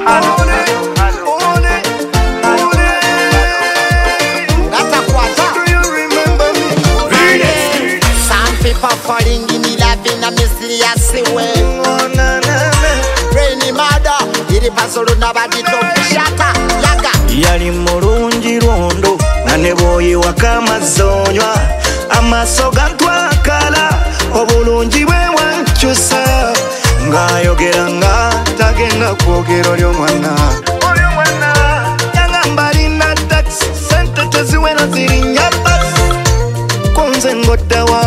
Falling in love in a mysterious way. Rainy mother, iri pasolo nabadi shaka yaga. Yali mulungi londo na neboyi wakamazonywa amasoga twakala obulungi bwe wankyusa ngayogera nga tagenda kwogero ly'omwana yangamba lina taxi sente teziwena zirinya basi kunze ngoddawa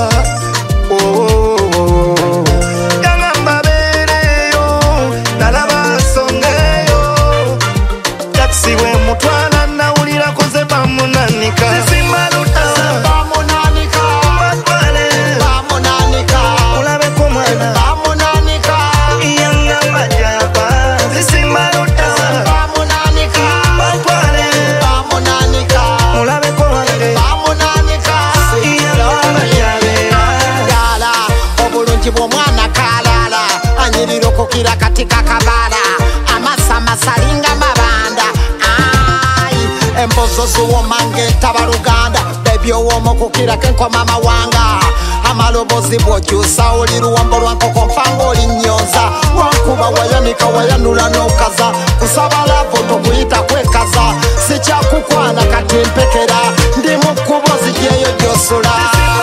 kira katika kabala amasa masalinga mabanda ai embozo zuwo mange tabaruganda baby owomo kukira kenko mama wanga amalobozi bwokyusa oli luwambo lwankoko mpango oli nyonza wankuba wayanika wayanula n'okaza kusabala voto kuyita kwekaza sikyakukwana kati mpekera ndi mu kkubo zijeyo gyosula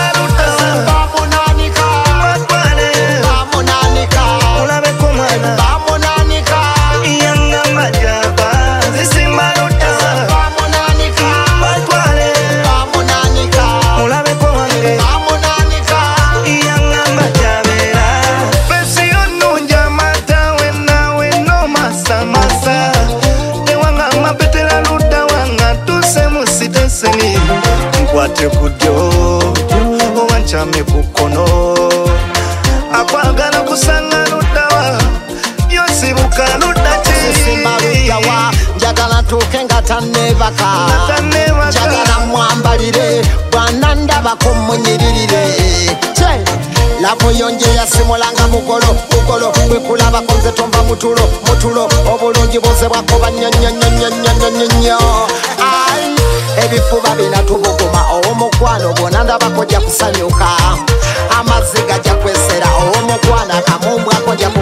nkwate kudyo owanchame kukono akwagala kusanga ludawa yosibuka ludaki sisimba ludawa njagala ntuuke nga tannebaka njagala mwambalire bwana ndabako munyiririre lavo yonje yasimulanga mugolo bwekulabako nze tomba mutulo obulungi buze bwakuba nyonyonyonyonyonyo ebifuba binatubuguma owomukwano bwona ndabako ja kusanyuka amazzi gajja kwesera owomukwano akamumbwako